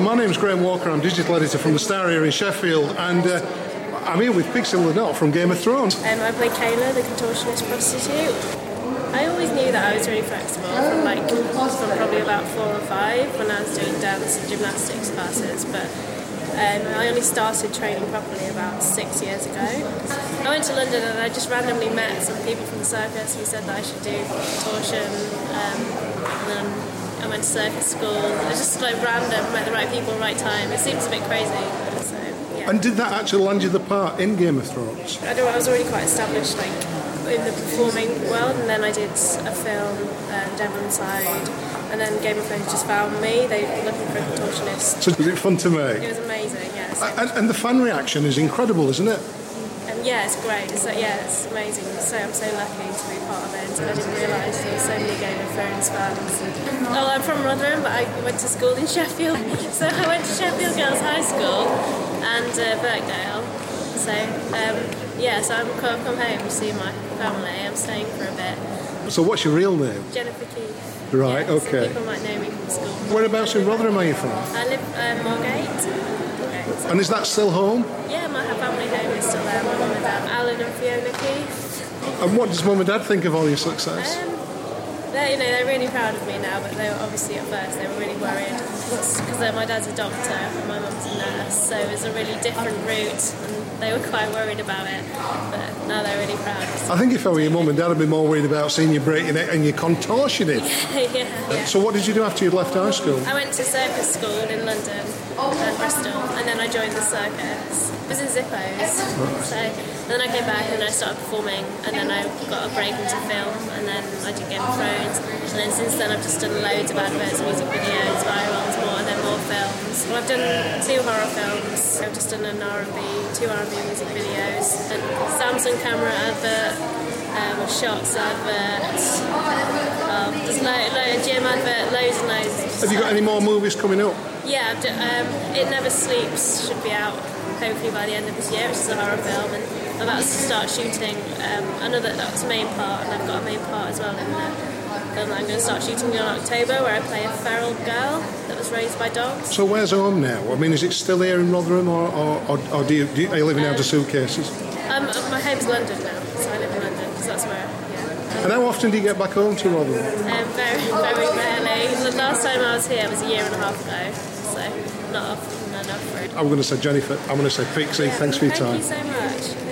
my name's Graham Walker. I'm digital editor from the Star here in Sheffield, and I'm here with Pixie Lynott from Game of Thrones. I play Kayla, the contortionist prostitute. I always knew that I was really flexible from probably about 4 or 5 when I was doing dance and gymnastics classes, but I only started training properly about 6 years ago. I went to London and I just randomly met some people from the circus who said that I should do contortion, and then I went to circus school. It was just random, met the right people at the right time. It seems a bit crazy. So, yeah. And did that actually land you the part in Game of Thrones? I was already quite established in the performing world, and then I did a film, Devon Side, and then Game of Thrones just found me. They were looking for a contortionist. So was it fun to make? It was amazing, yes. And the fan reaction is incredible, isn't it? Yeah, it's great. It's amazing. I'm so lucky to be part of it. I didn't realise there were so many Game of Thrones fans. I'm from Rotherham, but I went to school in Sheffield. So I went to Sheffield Girls High School and Birkdale. So so I've come home to see my family. I'm staying for a bit. So what's your real name? Jennifer Keith. Right, yeah, okay. So people might know me from school. Whereabouts in Rotherham are you from? I live Moorgate. And is that still home? Yeah, my family home is still there. My mum and dad, Alan and Fiona Keith. And what does Mum and Dad think of all your success? They're really proud of me now, but they were obviously at first they were really worried because my dad's a doctor and my mum's a nurse, so it was a really different route, and they were quite worried about it. But now they're really proud. I think if I were your mum and dad, I'd be more worried about seeing you breaking it and you contortioning. yeah. So what did you do after you'd left high school? I went to circus school in London and Bristol, and then I joined the circus. It was in Zippos. So then I came back and I started performing, and then I got a break into film, and then I did Game of Thrones, and then since then I've just done loads of adverts, music videos, virals, and then more films. Well, I've done 2 horror films. I've just done an R&B, 2 R&B music videos, a Samsung camera advert, a shots advert, just a gym advert, loads and loads. Have you got any more movies coming up? Yeah, It Never Sleeps should be out hopefully by the end of this year, which is a horror film, and I'm about to start shooting that's a main part, and I've got a main part as well in the film that I'm going to start shooting in October, where I play a feral girl that was raised by dogs. So where's home now? I mean, is it still here in Rotherham, or are you living out of suitcases? My home's London now, so I live in London, because that's where, And how often do you get back home to Rotherham? Very, very rarely. The last time I was here was a year and a half ago, so not often enough. I'm going to say Jennifer, I'm going to say Pixie, thanks for your time. Thank you so much.